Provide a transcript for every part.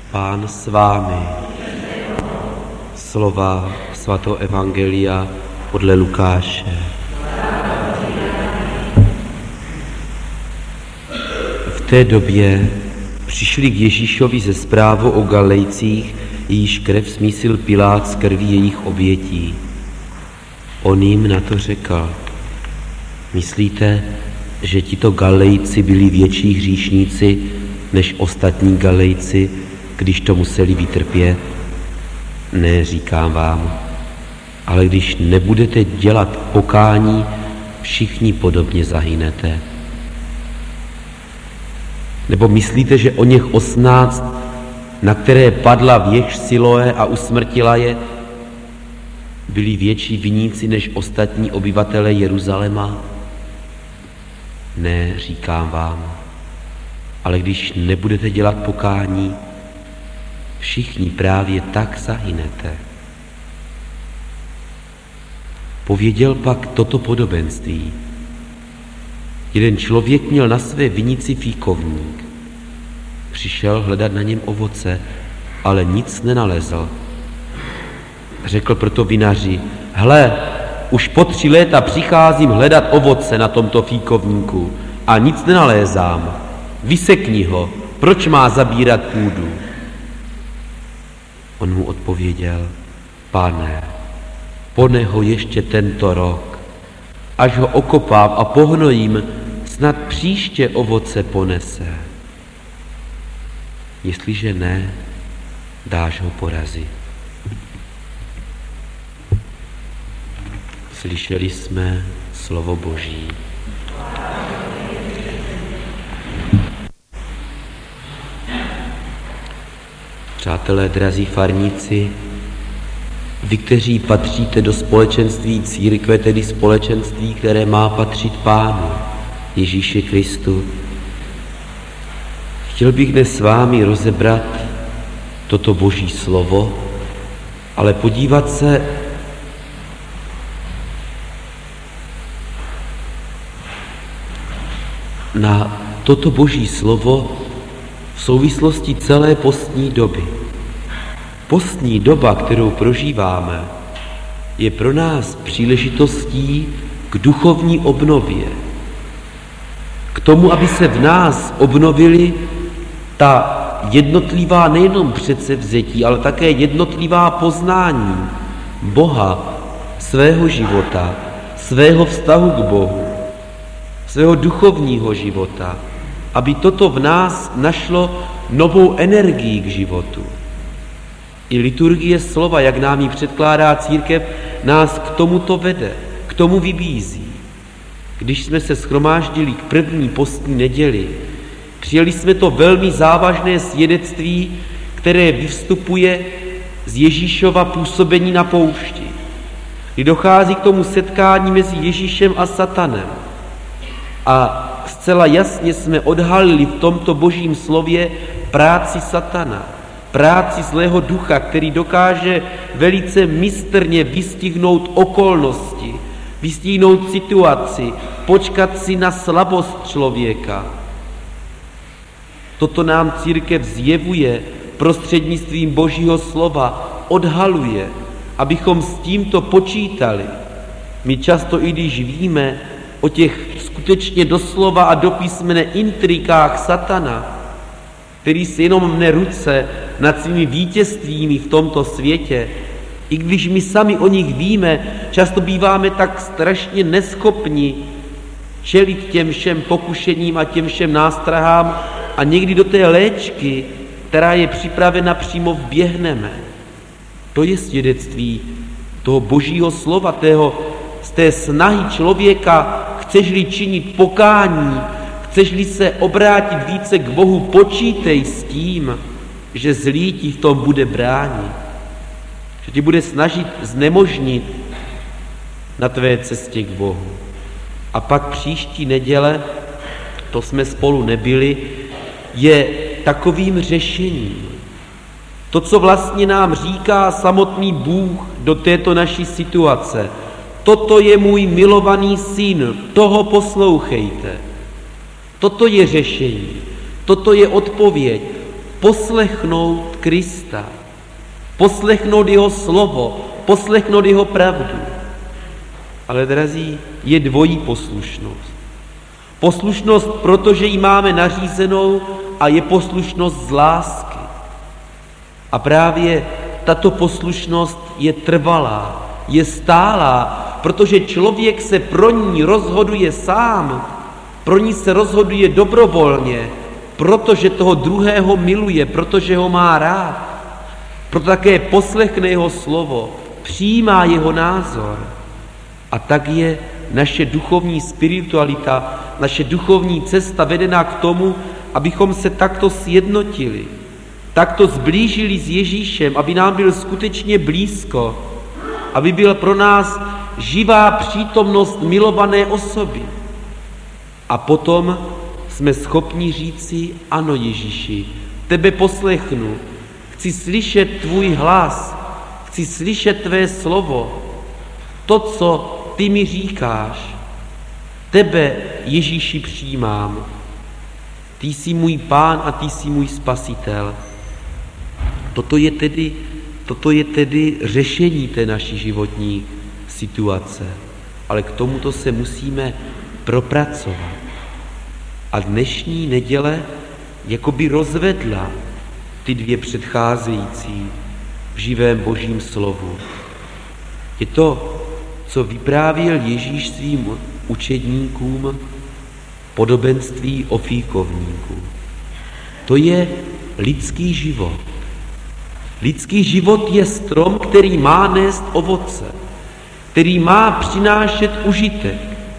Pán s vámi. Slova svatého evangelia podle Lukáše. V té době přišli k Ježíšovi ze zprávou o Galilejcích, jejíž krev smísil Pilát z krví jejich obětí. On jim na to řekl: myslíte, že tito Galilejci byli větší hříšníci než ostatní Galilejci, když to museli vytrpět? Ne, říkám vám, ale když nebudete dělat pokání, všichni podobně zahynete. Nebo myslíte, že o něch 18, na které padla věž Siloé a usmrtila je, byli větší viníci než ostatní obyvatelé Jeruzaléma? Ne, říkám vám, ale když nebudete dělat pokání, všichni právě tak zahynete. Pověděl pak toto podobenství. Jeden člověk měl na své vinici fíkovník. Přišel hledat na něm ovoce, ale nic nenalezl. Řekl proto vinaři: hle, už po 3 léta přicházím hledat ovoce na tomto fíkovníku a nic nenalézám. Vysekni ho, proč má zabírat půdu? On mu odpověděl: Pane, ponech ho ještě tento rok, až ho okopám a pohnojím, snad příště ovoce ponese. Jestliže ne, dáš ho porazit. Slyšeli jsme slovo Boží. Přátelé, drazí farníci, vy, kteří patříte do společenství církve, tedy společenství, které má patřit Pánu Ježíši Kristu, chtěl bych dnes s vámi rozebrat toto Boží slovo, ale podívat se na toto Boží slovo v souvislosti celé postní doby. Postní doba, kterou prožíváme, je pro nás příležitostí k duchovní obnově. K tomu, aby se v nás obnovily ta jednotlivá nejenom předsevzetí, ale také jednotlivá poznání Boha, svého života, svého vztahu k Bohu, svého duchovního života, aby toto v nás našlo novou energii k životu. I liturgie slova, jak nám ji předkládá církev, nás k tomuto vede, k tomu vybízí. Když jsme se shromáždili k první postní neděli, přijali jsme to velmi závažné svědectví, které vyvstupuje z Ježíšova působení na poušti, kdy dochází k tomu setkání mezi Ježíšem a Satanem. A zcela jasně jsme odhalili v tomto Božím slově práci Satana, práci zlého ducha, který dokáže velice mistrně vystihnout okolnosti, vystihnout situaci, počkat si na slabost člověka. Toto nám církev zjevuje prostřednictvím Božího slova, odhaluje, abychom s tímto počítali. My často, i když víme o těch skutečně doslova a do písmene intrikách Satana, který si jenom mne ruce nad svými vítězstvími v tomto světě, i když my sami o nich víme, často býváme tak strašně neschopni čelit těm všem pokušením a těm všem nástrahám a někdy do té léčky, která je připravena, přímo vběhneme. To je svědectví toho Božího slova, z té snahy člověka, chceš-li činit pokání, chceš-li se obrátit více k Bohu, počítej s tím, že zlý ti v tom bude bránit, že ti bude snažit znemožnit na tvé cestě k Bohu. A pak příští neděle, to jsme spolu nebyli, je takovým řešením. To, co vlastně nám říká samotný Bůh do této naší situace. Toto je můj milovaný syn, toho poslouchejte. Toto je řešení, toto je odpověď, poslechnout Krista, poslechnout jeho slovo, poslechnout jeho pravdu. Ale drazí, je dvojí poslušnost. Poslušnost, protože ji máme nařízenou, a je poslušnost z lásky. A právě tato poslušnost je trvalá, je stálá, protože člověk se pro ní rozhoduje sám, pro ní se rozhoduje dobrovolně, protože toho druhého miluje, protože ho má rád. Proto také poslechne jeho slovo, přijímá jeho názor. A tak je naše duchovní spiritualita, naše duchovní cesta vedena k tomu, abychom se takto sjednotili, takto zblížili s Ježíšem, aby nám byl skutečně blízko, aby byl pro nás živá přítomnost milované osoby. A potom jsme schopni říci, ano Ježíši, tebe poslechnu, chci slyšet tvůj hlas, chci slyšet tvé slovo, to, co ty mi říkáš, tebe Ježíši přijímám. Ty jsi můj Pán a ty jsi můj Spasitel. Toto je tedy řešení té naší životní situace. Ale k tomuto se musíme propracovat. A dnešní neděle jakoby rozvedla ty dvě předcházející v živém Božím slovu. Je to, co vyprávěl Ježíš svým učedníkům, podobenství o fíkovníku. To je lidský život. Lidský život je strom, který má nést ovoce, který má přinášet užitek.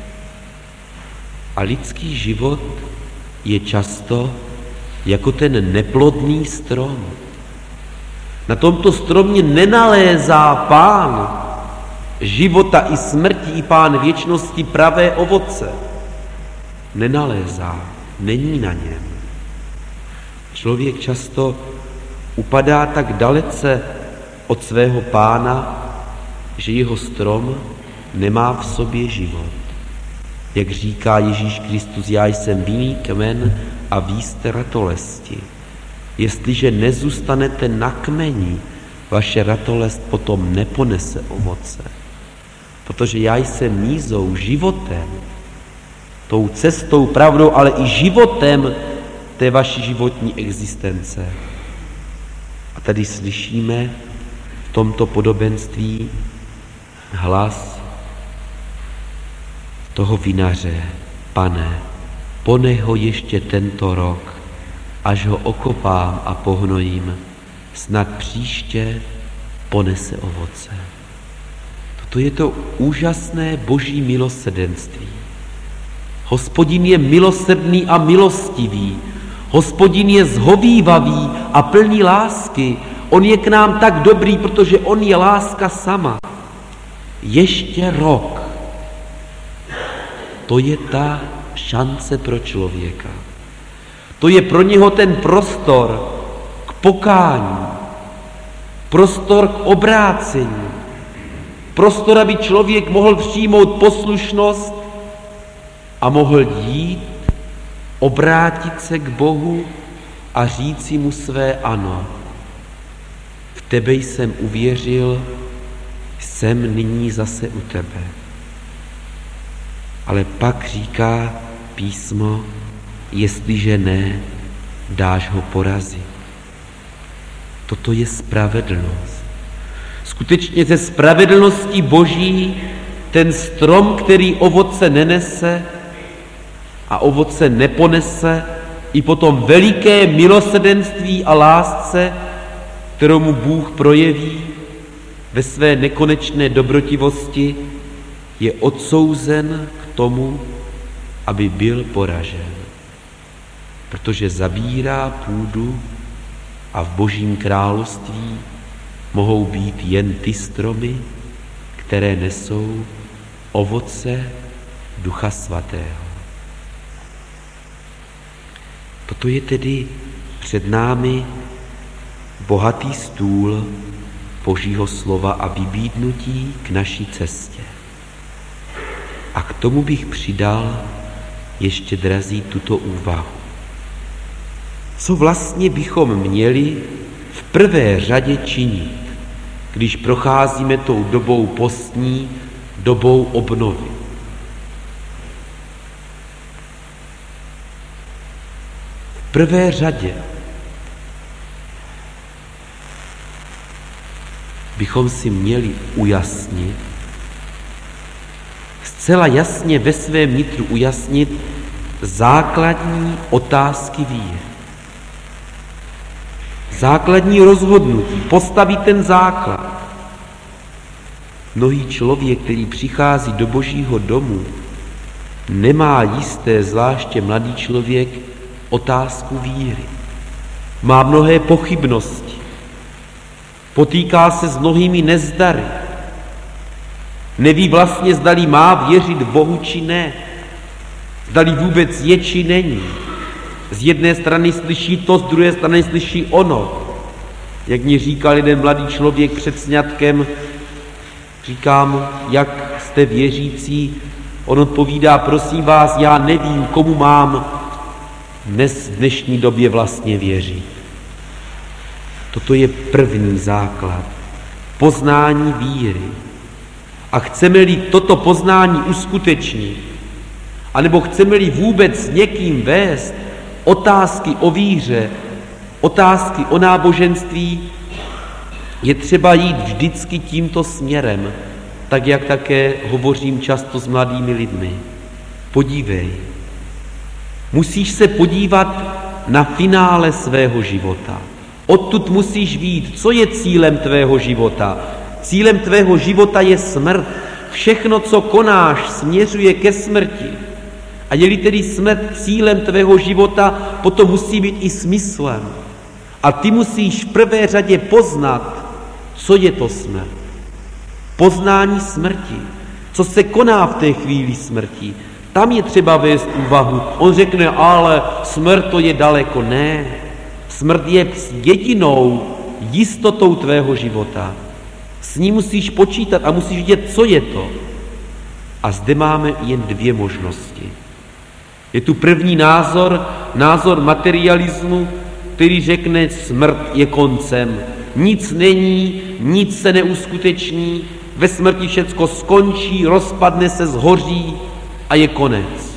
A lidský život je často jako ten neplodný strom. Na tomto stromě nenalézá Pán života i smrti, i Pán věčnosti pravé ovoce. Nenalézá, není na něm. Člověk často upadá tak dalece od svého Pána, že jeho strom nemá v sobě život. Jak říká Ježíš Kristus, já jsem vinný kmen a vy jste ratolesti. Jestliže nezůstanete na kmeni, vaše ratolest potom neponese ovoce. Protože já jsem mízou, životem, tou cestou, pravdou, ale i životem té vaší životní existence. A tady slyšíme v tomto podobenství hlas toho vinaře. Pane, ponech ho ještě tento rok, až ho okopám a pohnojím, snad příště ponese ovoce. Toto je to úžasné Boží milosrdenství. Hospodin je milosrdný a milostivý. Hospodin je zhovívavý a plný lásky. On je k nám tak dobrý, protože on je láska sama. Ještě rok. To je ta šance pro člověka. To je pro něho ten prostor k pokání, prostor k obrácení, prostor, aby člověk mohl přijmout poslušnost a mohl jít, obrátit se k Bohu a říci mu své ano. V tebe jsem uvěřil, jsem nyní zase u tebe. Ale pak říká písmo, jestliže ne, dáš ho porazit. Toto je spravedlnost. Skutečně ze spravedlnosti Boží ten strom, který ovoce nenese a ovoce neponese, i potom veliké milosrdenství a lásce, kterou mu Bůh projeví ve své nekonečné dobrotivosti, je odsouzen k tomu, aby byl poražen. Protože zabírá půdu a v Božím království mohou být jen ty stromy, které nesou ovoce Ducha Svatého. Toto je tedy před námi bohatý stůl Božího slova a vybídnutí k naší cestě. A k tomu bych přidal ještě, drazí, tuto úvahu. Co vlastně bychom měli v prvé řadě činit, když procházíme tou dobou postní, dobou obnovy? V prvé řadě bychom si měli ujasnit, zcela jasně ve svém nitru ujasnit základní otázky víry. Základní rozhodnutí, postavit ten základ. Mnohý člověk, který přichází do Božího domu, nemá jisté, zvláště mladý člověk, otázku víry. Má mnohé pochybnosti. Potýká se s mnohými nezdary. Neví vlastně, zdali má věřit Bohu, či ne. Zdali vůbec je, či není. Z jedné strany slyší to, z druhé strany slyší ono. Jak mi říkal jeden mladý člověk před sňatkem, říkám, jak jste věřící? On odpovídá, prosím vás, já nevím, komu mám v dnešní době vlastně věřit. Toto je první základ. Poznání víry. A chceme-li toto poznání uskutečnit, anebo chceme-li vůbec s někým vést otázky o víře, otázky o náboženství, je třeba jít vždycky tímto směrem, tak jak také hovořím často s mladými lidmi. Podívej, musíš se podívat na finále svého života. Odtud musíš vidět, co je cílem tvého života. Cílem tvého života je smrt. Všechno, co konáš, směřuje ke smrti. A je-li tedy smrt cílem tvého života, potom musí být i smyslem. A ty musíš v prvé řadě poznat, co je to smrt. Poznání smrti. Co se koná v té chvíli smrti. Tam je třeba vést úvahu. On řekne, ale smrt to je daleko. Ne. Smrt je jedinou jistotou tvého života. S ní musíš počítat a musíš vidět, co je to. A zde máme jen dvě možnosti. Je tu první názor materialismu, který řekne, smrt je koncem. Nic není, nic se neuskuteční, ve smrti všecko skončí, rozpadne se, zhoří a je konec.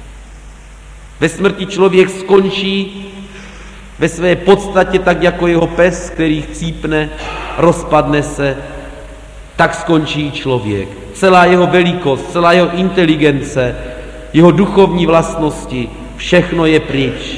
Ve smrti člověk skončí ve své podstatě tak jako jeho pes, který chcípne, rozpadne se, tak skončí člověk. Celá jeho velikost, celá jeho inteligence, jeho duchovní vlastnosti, všechno je pryč.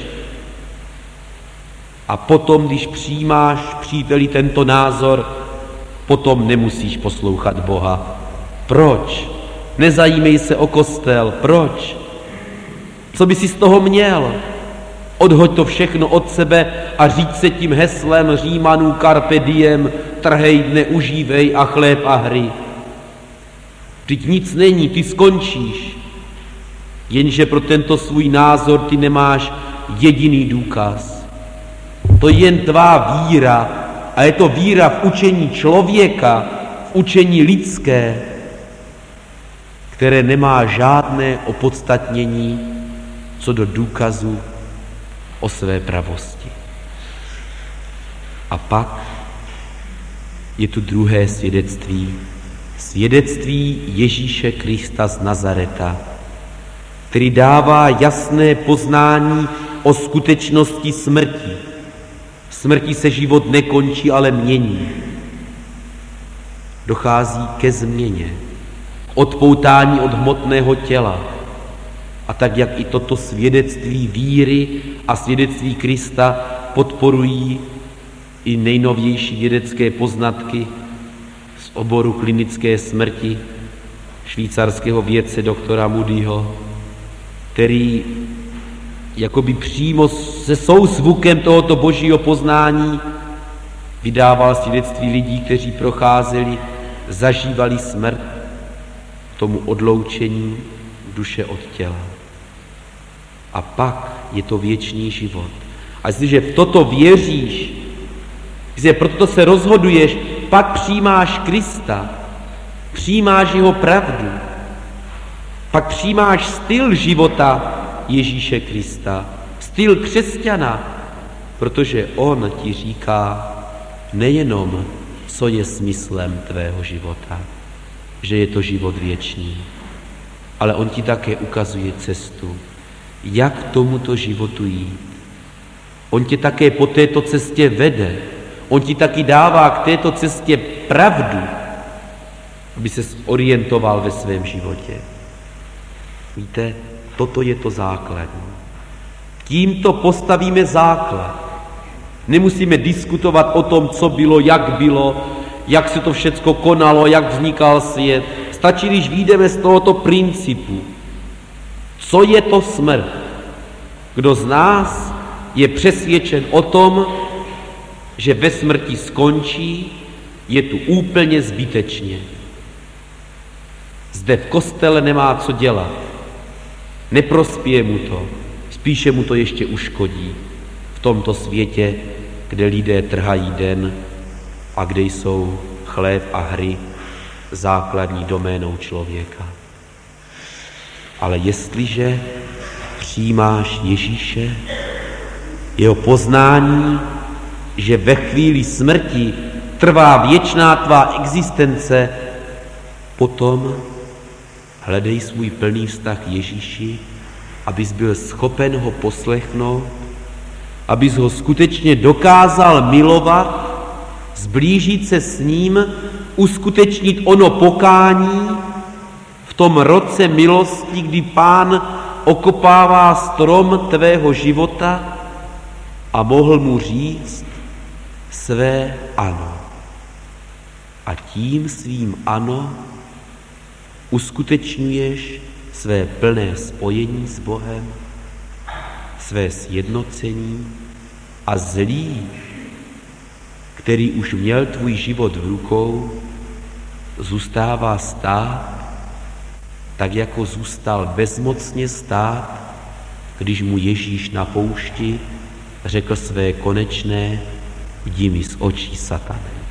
A potom, když přijímáš, příteli, tento názor, potom nemusíš poslouchat Boha. Proč? Nezajímej se o kostel. Proč? Co by si z toho měl? Odhoď to všechno od sebe a říct se tím heslem Římanů carpe diem, trhej dne, užívej a chléb a hry. Vždyť nic není, ty skončíš. Jenže pro tento svůj názor ty nemáš jediný důkaz. To je jen tvá víra a je to víra v učení člověka, v učení lidské, které nemá žádné opodstatnění co do důkazu o své pravosti. A pak je tu druhé svědectví. Svědectví Ježíše Krista z Nazareta, který dává jasné poznání o skutečnosti smrti. Smrti se život nekončí, ale mění. Dochází ke změně, odpoutání od hmotného těla. A tak, jak i toto svědectví víry a svědectví Krista podporují i nejnovější vědecké poznatky z oboru klinické smrti švýcarského vědce doktora Moodyho, který jakoby přímo se souzvukem tohoto božího poznání vydával svědectví lidí, kteří procházeli, zažívali smrt, tomu odloučení duše od těla. A pak je to věčný život. A jestliže v toto věříš, jestliže proto se rozhoduješ, pak přijímáš Krista, přijímáš jeho pravdu, pak přijímáš styl života Ježíše Krista, styl křesťana, protože on ti říká nejenom, co je smyslem tvého života, že je to život věčný, ale on ti také ukazuje cestu, jak tomuto životu jít. On tě také po této cestě vede. On ti taky dává k této cestě pravdu, aby ses orientoval ve svém životě. Víte, toto je to základní. Tímto postavíme základ. Nemusíme diskutovat o tom, co bylo, jak se to všecko konalo, jak vznikal svět. Stačí, když vyjdeme z tohoto principu. Co je to smrt? Kdo z nás je přesvědčen o tom, že ve smrti skončí, je tu úplně zbytečně. Zde v kostele nemá co dělat. Neprospěje mu to, spíše mu to ještě uškodí v tomto světě, kde lidé trhají den a kde jsou chléb a hry základní doménou člověka. Ale jestliže přijímáš Ježíše, jeho poznání, že ve chvíli smrti trvá věčná tvá existence, potom hledej svůj plný vztah k Ježíši, abys byl schopen ho poslechnout, abys ho skutečně dokázal milovat, zblížit se s ním, uskutečnit ono pokání v tom roce milosti, kdy Pán okopává strom tvého života a mohl mu říct své ano. A tím svým ano uskutečňuješ své plné spojení s Bohem, své sjednocení a zlý, který už měl tvůj život v rukou, zůstává stát, tak jako zůstal bezmocně stát, když mu Ježíš na poušti řekl své konečné: jdi mi z očí, satane.